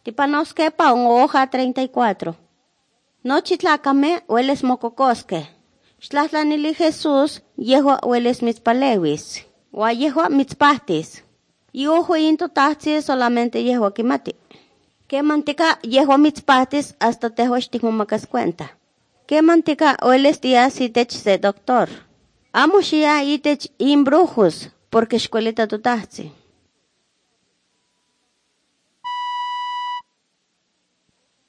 Tipanosquepa hoja 34. Nochi tlacame hueles mococosque. Xtlahtlanili Jesús, yehua hueles mitzpalewis. Wa yehua mitzpahtis. Yuhu into tahti solamente yehua kimati. Que mantica yehua mitzpahtis hasta tehua xtikmomacas cuenta. Que mantica hueles días itech se doctor. Amo xia itech imbrujos, porque xcuelita tu tahti.